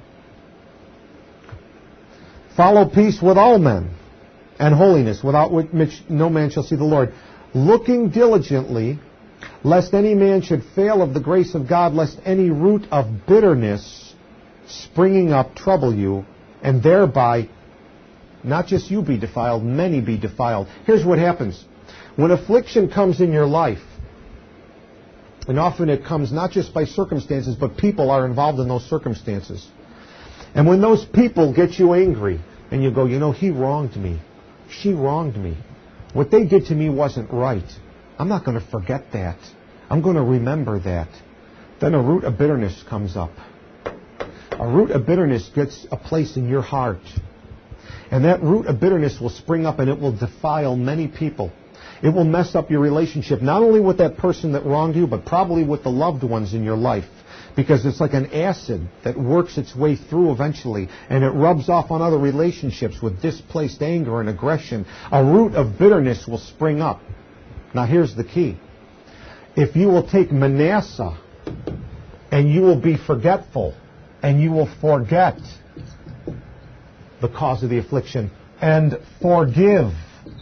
Follow peace with all men and holiness, without which no man shall see the Lord. Looking diligently, lest any man should fail of the grace of God, lest any root of bitterness springing up trouble you, and thereby not just you be defiled, many be defiled. Here's what happens. When affliction comes in your life, and often it comes not just by circumstances, but people are involved in those circumstances. And when those people get you angry, and you go, he wronged me. She wronged me. What they did to me wasn't right. I'm not going to forget that. I'm going to remember that. Then a root of bitterness comes up. A root of bitterness gets a place in your heart. And that root of bitterness will spring up and it will defile many people. It will mess up your relationship, not only with that person that wronged you, but probably with the loved ones in your life. Because it's like an acid that works its way through eventually, and it rubs off on other relationships with displaced anger and aggression. A root of bitterness will spring up. Now here's the key. If you will take Manasseh, and you will be forgetful, and you will forget the cause of the affliction, and forgive,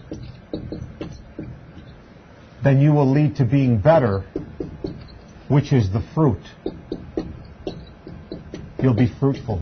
then you will lead to being better, which is the fruit. You'll be fruitful.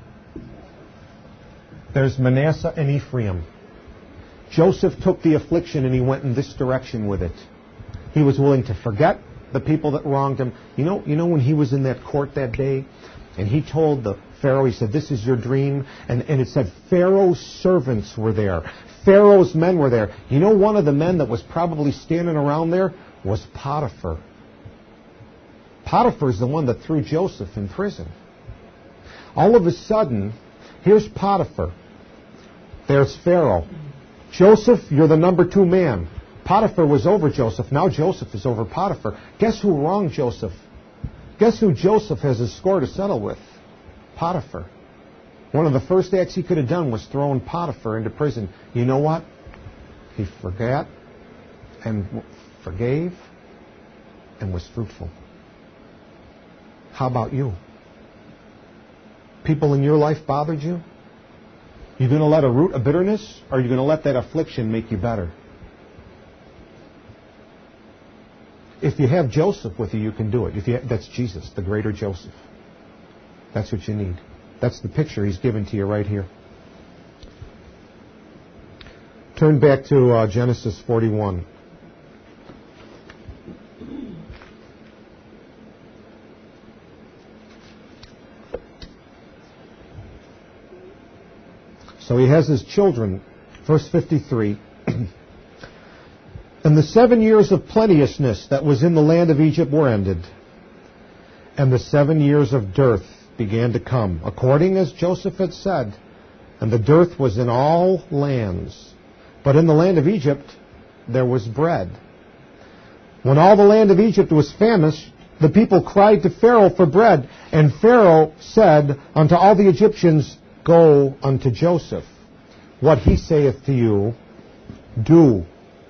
There's Manasseh and Ephraim. Joseph took the affliction and he went in this direction with it. He was willing to forget the people that wronged him. You know when he was in that court that day and he told the Pharaoh, he said, this is your dream. And it said Pharaoh's servants were there. Pharaoh's men were there. You know one of the men that was probably standing around there was Potiphar. Potiphar is the one that threw Joseph in prison. All of a sudden, here's Potiphar. There's Pharaoh. Joseph, you're the number 2 man. Potiphar was over Joseph. Now Joseph is over Potiphar. Guess who wronged Joseph? Guess who Joseph has a score to settle with? Potiphar. One of the first acts he could have done was throwing Potiphar into prison. You know what? He forgot and forgave and was fruitful. How about you? People in your life bothered you? You going to let a root of bitterness, or are you going to let that affliction make you better? If you have Joseph with you, you can do it. That's Jesus, the greater Joseph. That's what you need. That's the picture he's given to you right here. Turn back to Genesis 41. So he has his children, verse 53. And the 7 years of plenteousness that was in the land of Egypt were ended, and the 7 years of dearth began to come, according as Joseph had said. And the dearth was in all lands, but in the land of Egypt there was bread. When all the land of Egypt was famished, the people cried to Pharaoh for bread. And Pharaoh said unto all the Egyptians, Go unto Joseph. What he saith to you, do.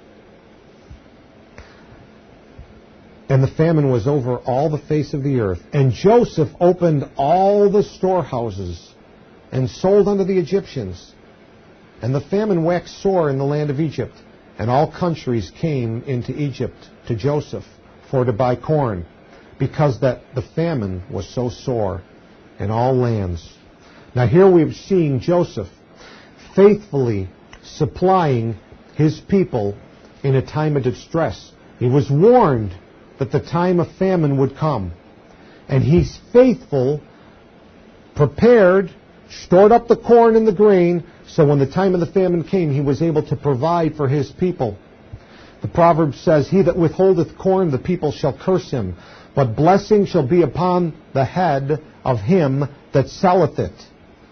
And the famine was over all the face of the earth. And Joseph opened all the storehouses and sold unto the Egyptians. And the famine waxed sore in the land of Egypt. And all countries came into Egypt to Joseph for to buy corn, because that the famine was so sore in all lands. Now here we're seeing Joseph faithfully supplying his people in a time of distress. He was warned that the time of famine would come. And he's faithful, prepared, stored up the corn and the grain, so when the time of the famine came, he was able to provide for his people. The proverb says, "He that withholdeth corn, the people shall curse him, but blessing shall be upon the head of him that selleth it."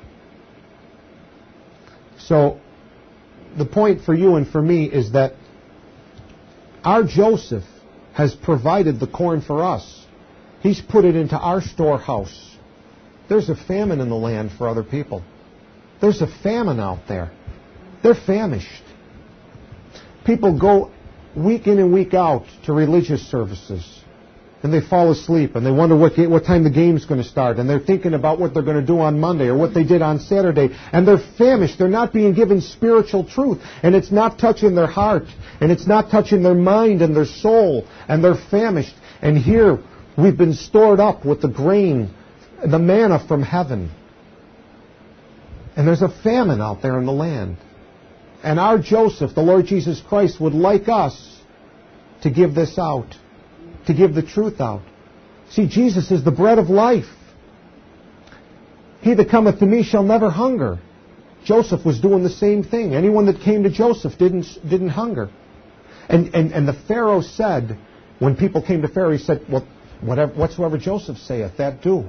So, the point for you and for me is that our Joseph has provided the corn for us. He's put it into our storehouse. There's a famine in the land for other people. There's a famine out there. They're famished. People go week in and week out to religious services, and they fall asleep, and they wonder what time the game's going to start, and they're thinking about what they're going to do on Monday or what they did on Saturday, and they're famished. They're not being given spiritual truth, and it's not touching their heart, and it's not touching their mind and their soul, and they're famished. And here we've been stored up with the grain, the manna from heaven, and there's a famine out there in the land. And our Joseph, the Lord Jesus Christ, would like us to give this out, to give the truth out. See, Jesus is the bread of life. "He that cometh to me shall never hunger." Joseph was doing the same thing. Anyone that came to Joseph didn't hunger. And the Pharaoh said, when people came to Pharaoh, he said, "Well, whatsoever Joseph saith, that do."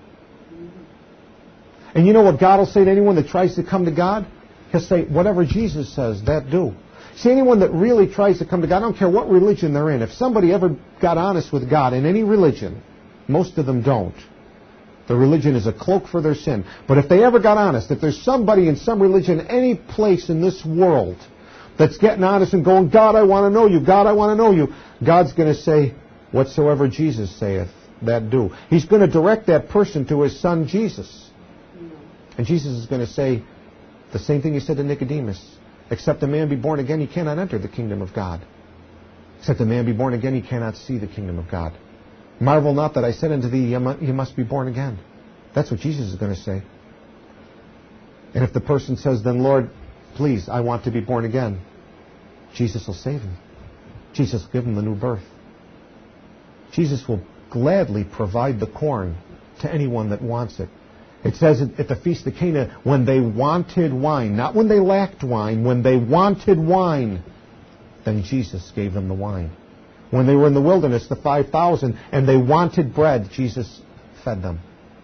And you know what God will say to anyone that tries to come to God? He'll say, "Whatever Jesus says, that do." See, anyone that really tries to come to God, I don't care what religion they're in, if somebody ever got honest with God in any religion, most of them don't. The religion is a cloak for their sin. But if they ever got honest, if there's somebody in some religion, any place in this world, that's getting honest and going, "God, I want to know you. God, I want to know you," God's going to say, "Whatsoever Jesus saith, that do." He's going to direct that person to his son Jesus. And Jesus is going to say the same thing he said to Nicodemus. "Except a man be born again, he cannot enter the kingdom of God. Except a man be born again, he cannot see the kingdom of God. Marvel not that I said unto thee, you must be born again." That's what Jesus is going to say. And if the person says, "Then Lord, please, I want to be born again," Jesus will save him. Jesus will give him the new birth. Jesus will gladly provide the corn to anyone that wants it. It says at the Feast of Cana, when they wanted wine, not when they lacked wine, when they wanted wine, then Jesus gave them the wine. When they were in the wilderness, the 5,000, and they wanted bread, Jesus fed them.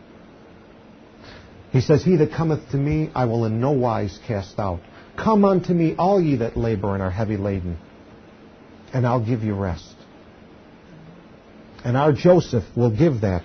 He says, "He that cometh to me, I will in no wise cast out. Come unto me, all ye that labor and are heavy laden, and I'll give you rest." And our Joseph will give that.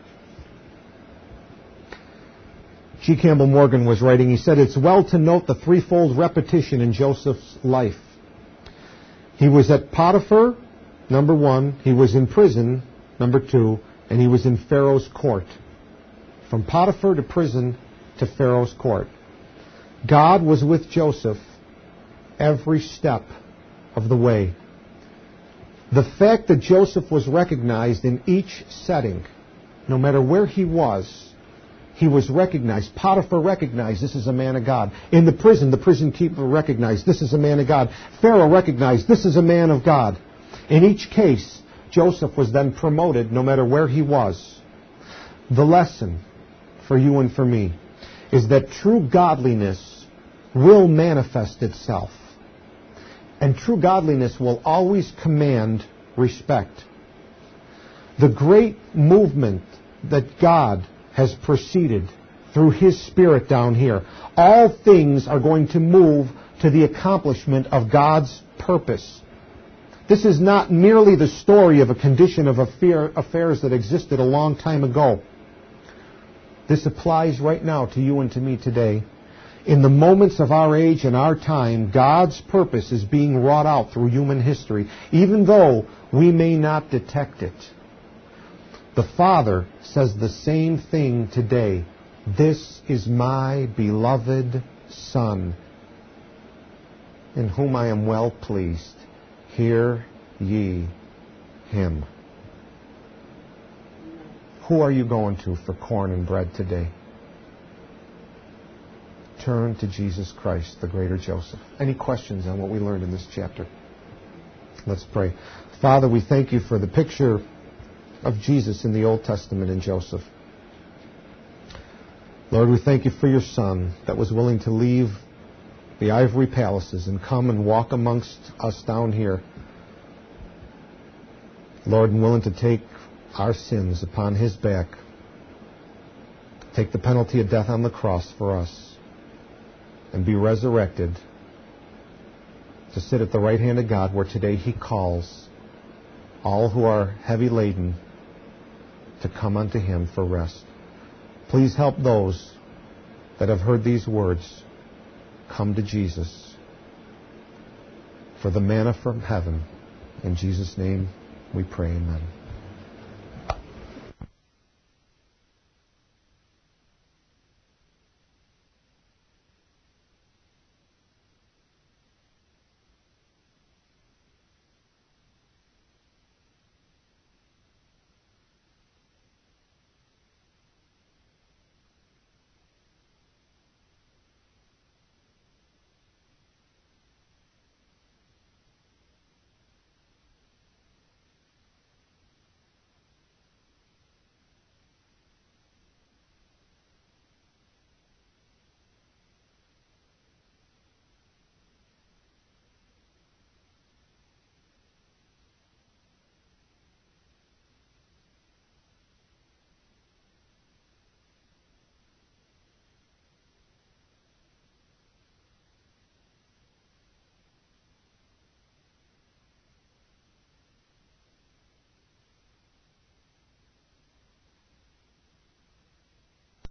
G. Campbell Morgan was writing, he said, "It's well to note the threefold repetition in Joseph's life. He was at Potiphar, number one. He was in prison, number two. And he was in Pharaoh's court." From Potiphar to prison to Pharaoh's court. God was with Joseph every step of the way. The fact that Joseph was recognized in each setting, no matter where he was recognized. Potiphar recognized, this is a man of God. In the prison keeper recognized, this is a man of God. Pharaoh recognized, this is a man of God. In each case, Joseph was then promoted no matter where he was. The lesson for you and for me is that true godliness will manifest itself. And true godliness will always command respect. The great movement that God has proceeded through His Spirit down here, all things are going to move to the accomplishment of God's purpose. This is not merely the story of a condition of affairs that existed a long time ago. This applies right now to you and to me today. In the moments of our age and our time, God's purpose is being wrought out through human history, even though we may not detect it. The Father says the same thing today. "This is my beloved Son, in whom I am well pleased. Hear ye him." Who are you going to for corn and bread today? Turn to Jesus Christ, the greater Joseph. Any questions on what we learned in this chapter? Let's pray. Father, we thank you for the picture of Jesus in the Old Testament and Joseph. Lord, we thank you for your Son that was willing to leave the ivory palaces and come and walk amongst us down here. Lord, and willing to take our sins upon his back, take the penalty of death on the cross for us, and be resurrected to sit at the right hand of God, where today he calls all who are heavy laden to come unto him for rest. Please help those that have heard these words come to Jesus for the manna from heaven. In Jesus' name we pray, amen.